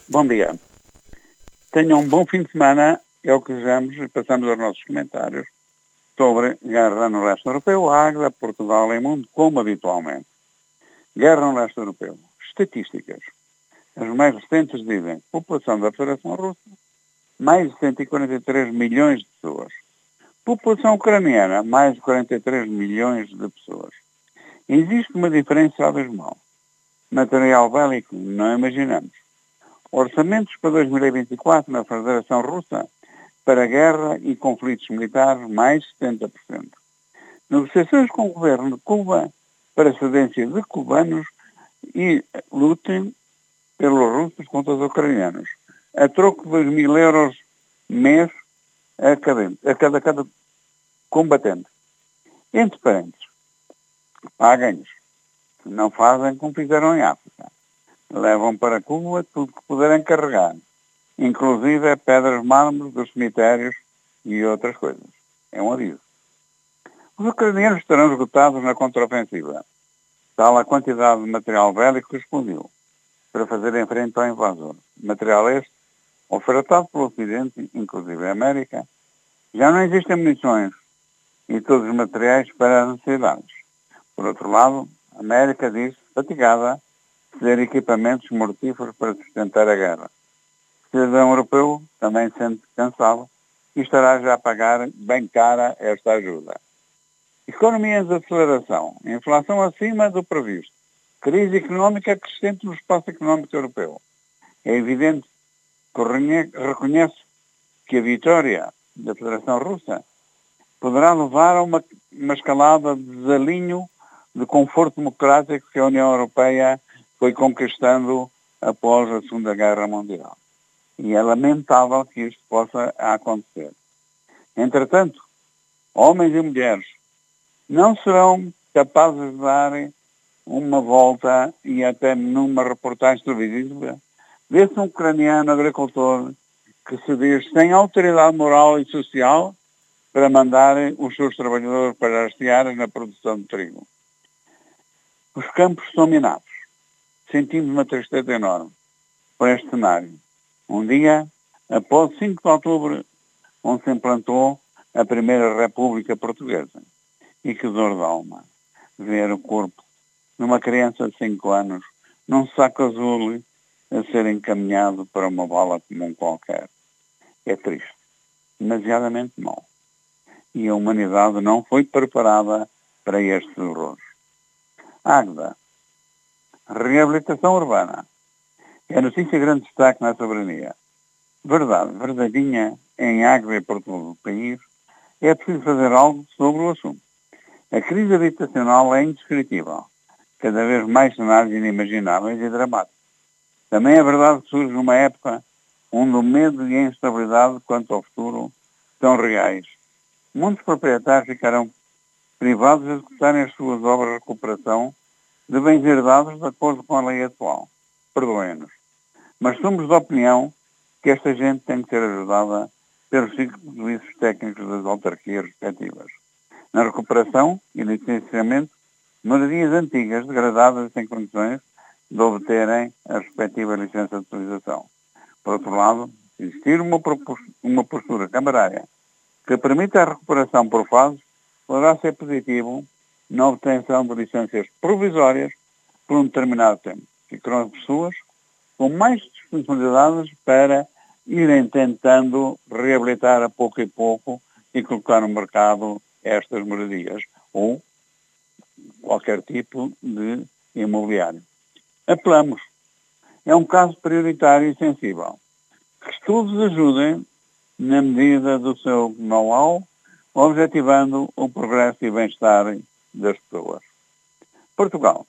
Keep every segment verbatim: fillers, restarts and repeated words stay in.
Bom dia. Tenham um bom fim de semana. É o que desejamos e passamos aos nossos comentários sobre guerra no leste europeu, Águeda, Portugal e mundo, como habitualmente. Guerra no leste europeu. Estatísticas. As mais recentes dizem população da Federação Russa, mais de cento e quarenta e três milhões de pessoas. População ucraniana, mais de quarenta e três milhões de pessoas. Existe uma diferença abismal. Material bélico, não imaginamos. Orçamentos para dois mil e vinte e quatro na Federação Russa para guerra e conflitos militares, mais setenta por cento. Negociações com o governo de Cuba para cedência de cubanos e lutem pelos russos contra os ucranianos. A troco de dois mil euros mês a cada, a cada, cada combatente. Entre parênteses, paguem-nos. Não fazem como fizeram em África. Levam para Cuba tudo que puderem carregar, inclusive pedras mármores dos cemitérios e outras coisas. É um aviso. Os ucranianos estarão esgotados na contraofensiva. Tal a quantidade de material bélico que explodiu para fazer frente ao invasor. Material este, ofertado pelo Ocidente, inclusive a América, já não existem munições e todos os materiais para as necessidades. Por outro lado, a América diz, fatigada, ceder equipamentos mortíferos para sustentar a guerra. O cidadão europeu também sente cansado e estará já a pagar bem cara esta ajuda. Economia em desaceleração, inflação acima do previsto, crise económica crescente no espaço económico europeu. É evidente que reconhece que a vitória da Federação Russa poderá levar a uma, uma escalada de desalinho de conforto democrático que a União Europeia foi conquistando após a Segunda Guerra Mundial. E é lamentável que isto possa acontecer. Entretanto, homens e mulheres não serão capazes de dar uma volta e até numa reportagem televisiva desse um ucraniano agricultor que se diz sem autoridade moral e social para mandar os seus trabalhadores para hastear na produção de trigo. Os campos são minados. Sentimos uma tristeza enorme por este cenário. Um dia, após cinco de outubro, onde se implantou a primeira República Portuguesa. E que dor de alma ver o corpo de uma criança de cinco anos num saco azul a ser encaminhado para uma bala comum qualquer. É triste. Demasiadamente mau. E a humanidade não foi preparada para estes horrores. Águeda. Reabilitação urbana. É notícia grande destaque na soberania. Verdade, verdadeinha em Águeda e por todo o país, é preciso fazer algo sobre o assunto. A crise habitacional é indescritível. Cada vez mais cenários inimagináveis e dramáticos. Também é verdade que surge numa época onde o medo e a instabilidade quanto ao futuro são reais. Muitos proprietários ficarão privados de executarem as suas obras de recuperação de bens herdados de acordo com a lei atual. Perdoem-nos. Mas somos da opinião que esta gente tem que ser ajudada pelos serviços técnicos das autarquias respectivas. Na recuperação e licenciamento, moradias antigas, degradadas e sem condições de obterem a respectiva licença de utilização. Por outro lado, existir uma, uma postura camarária que permita a recuperação por fases, poderá ser positivo na obtenção de licenças provisórias por um determinado tempo. Ficarão as pessoas com mais disponibilidades para irem tentando reabilitar a pouco e pouco e colocar no mercado estas moradias ou qualquer tipo de imobiliário. Apelamos. É um caso prioritário e sensível. Que todos ajudem, na medida do seu know-how, objetivando o progresso e bem-estar das pessoas. Portugal.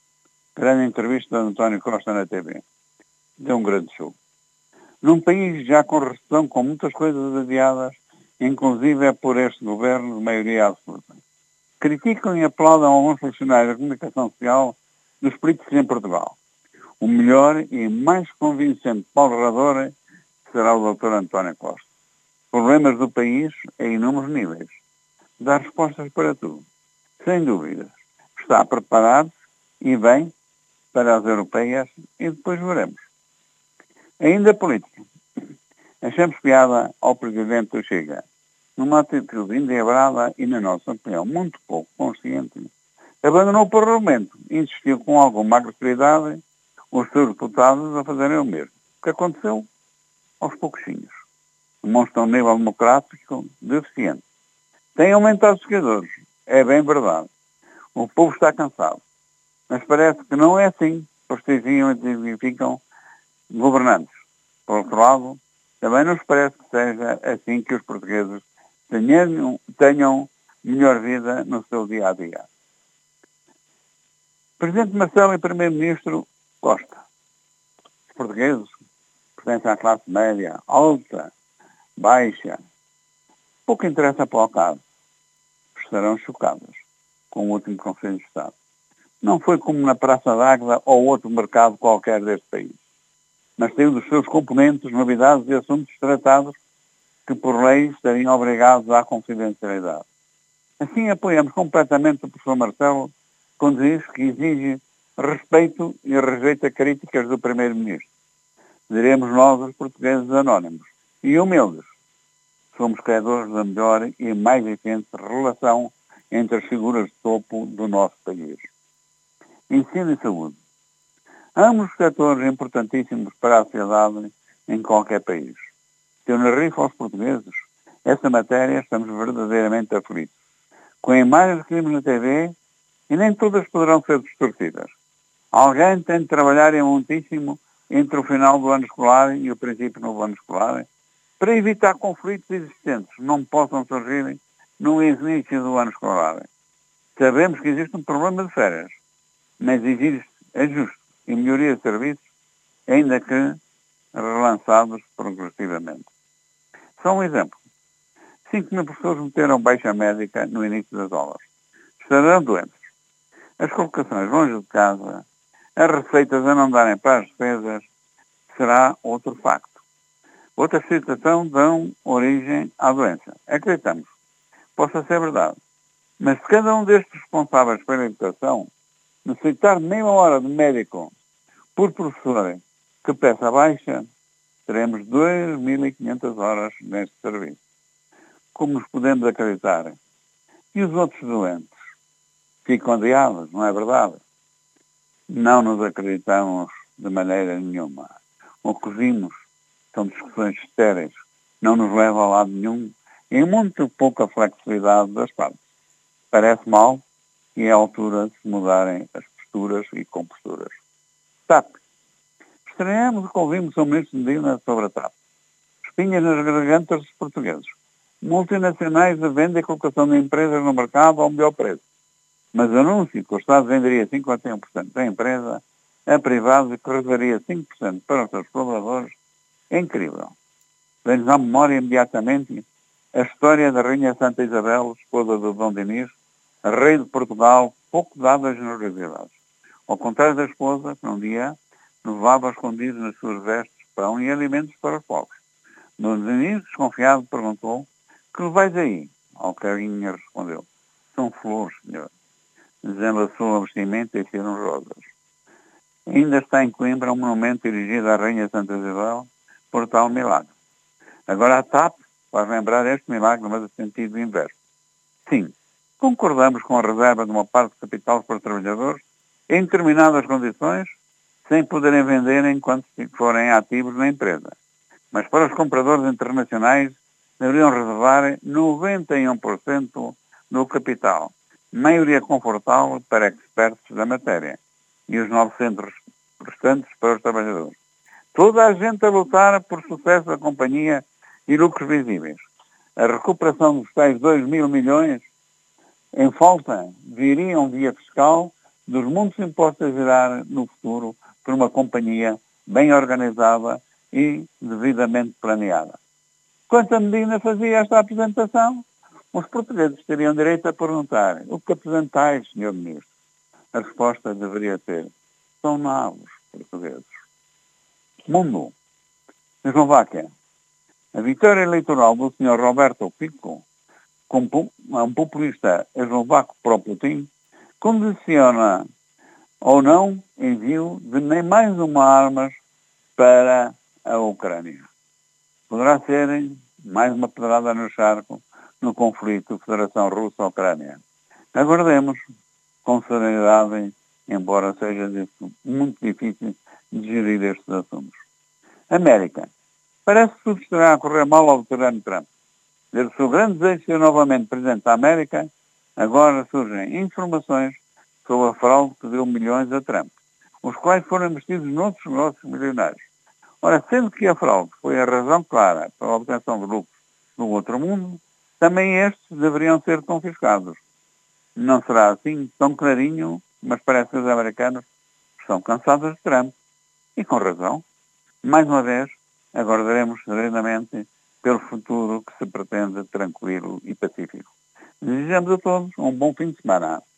Grande entrevista de António Costa na T V. Deu um grande show. Num país já com recessão, com muitas coisas adiadas, inclusive é por este governo de maioria absoluta. Criticam e aplaudam alguns funcionários da comunicação social dos políticos em Portugal. O melhor e mais convincente orador será o doutor António Costa. Problemas do país a inúmeros níveis. Dá respostas para tudo. Sem dúvidas. Está preparado e bem para as europeias e depois veremos. Ainda política. Achamos piada ao Presidente do Chega, numa atitude endiabrada e, na nossa opinião, muito pouco consciente, abandonou o Parlamento e insistiu com alguma agressividade os seus deputados a fazerem o mesmo. O que aconteceu? Aos pouquinhos. Demonstra um nível democrático deficiente. Tem aumentado os seguidores. É bem verdade. O povo está cansado. Mas parece que não é assim. Prestigiam e dignificam governantes. Por outro lado, também nos parece que seja assim que os portugueses tenham, tenham melhor vida no seu dia-a-dia. Presidente Marcelo e Primeiro-Ministro Costa. Os portugueses pertencem à classe média, alta, baixa. Pouco interessa para o caso. Estarão chocados com o último Conselho de Estado. Não foi como na Praça d'Águeda ou outro mercado qualquer deste país, mas tem dos seus componentes novidades e assuntos tratados que por lei estariam obrigados à confidencialidade. Assim apoiamos completamente o professor Marcelo quando diz que exige respeito e rejeita críticas do Primeiro-Ministro. Diremos nós, os portugueses anónimos e humildes, somos credores da melhor e mais eficiente relação entre as figuras de topo do nosso país. Ensino e saúde. Ambos os setores importantíssimos para a sociedade em qualquer país. Se eu narrifo aos portugueses essa matéria, estamos verdadeiramente aflitos. Com imagens que vimos na T V, e nem todas poderão ser distorcidas. Alguém tem de trabalhar em muitíssimo entre o final do ano escolar e o princípio do novo ano escolar, para evitar conflitos existentes que não possam surgir no início do ano escolar. Sabemos que existe um problema de férias, mas existe ajuste e melhoria de serviços, ainda que relançados progressivamente. Só um exemplo. cinco mil pessoas meteram baixa médica no início das aulas. Estarão doentes. As colocações longe de casa, as receitas a não darem para as despesas, será outro facto. Outra situação dão origem à doença. Acreditamos. Possa ser verdade. Mas se cada um destes responsáveis pela educação necessitar meia hora de médico por professor que peça baixa, teremos duas mil e quinhentas horas neste serviço. Como nos podemos acreditar? E os outros doentes? Ficam adiados, não é verdade? Não nos acreditamos de maneira nenhuma. O que vimos são discussões estéreis, não nos levam a lado nenhum e muito pouca flexibilidade das partes. Parece mal e é a altura de se mudarem as posturas e composturas. T A P. Estranhamos o que ouvimos o Ministro Medina sobre a T A P. Espinhas nas gargantas dos portugueses. Multinacionais de venda e colocação de empresas no mercado ao melhor preço. Mas anúncio que o Estado venderia cinquenta e um por cento da empresa a privados e que reservaria cinco por cento para os seus colaboradores é incrível. Vem-nos à memória imediatamente a história da Rainha Santa Isabel, esposa do Dom Dinis, rei de Portugal, pouco dado a generosidade. Ao contrário da esposa, que num dia levava escondidos nas suas vestes pão e alimentos para os pobres. Dom Dinis, desconfiado, perguntou: "Que levais aí?" Ao que a rainha respondeu: "São flores, senhor." Desenlaçou a vestimenta e saíram rosas. Ainda está em Coimbra um monumento dirigido à Rainha Santa Isabel por tal milagre. Agora a T A P faz lembrar este milagre, mas no sentido inverso. Sim, concordamos com a reserva de uma parte de capital para os trabalhadores em determinadas condições, sem poderem vender enquanto forem ativos na empresa. Mas para os compradores internacionais deveriam reservar noventa e um por cento do capital, maioria confortável para expertos da matéria, e os novecentos restantes para os trabalhadores. Toda a gente a lutar por sucesso da companhia e lucros visíveis. A recuperação dos tais dois mil milhões em falta viriam via fiscal dos muitos impostos a gerar no futuro por uma companhia bem organizada e devidamente planeada. Quanto a Medina fazia esta apresentação, os portugueses teriam direito a perguntar: "O que apresentais, senhor Ministro?" A resposta deveria ser: "São novos portugueses." Mundo. Eslováquia. A vitória eleitoral do senhor Roberto Fico, um populista eslovaco pró-Putin, condiciona ou não envio de nem mais uma armas para a Ucrânia. Poderá ser mais uma pedrada no charco no conflito Federação Russa-Ucrânia. Aguardemos com serenidade, embora seja muito difícil de gerir estes assuntos. América. Parece que tudo estará a correr mal ao veterano Trump. Desde o seu grande desejo de ser novamente Presidente da América, agora surgem informações sobre a fraude que deu milhões a Trump, os quais foram investidos noutros negócios milionários. Ora, sendo que a fraude foi a razão clara para a obtenção de lucros no outro mundo, também estes deveriam ser confiscados. Não será assim tão clarinho, mas parece que os americanos estão cansados de Trump. E com razão. Mais uma vez, aguardaremos serenamente pelo futuro que se pretende tranquilo e pacífico. Desejamos a todos um bom fim de semana.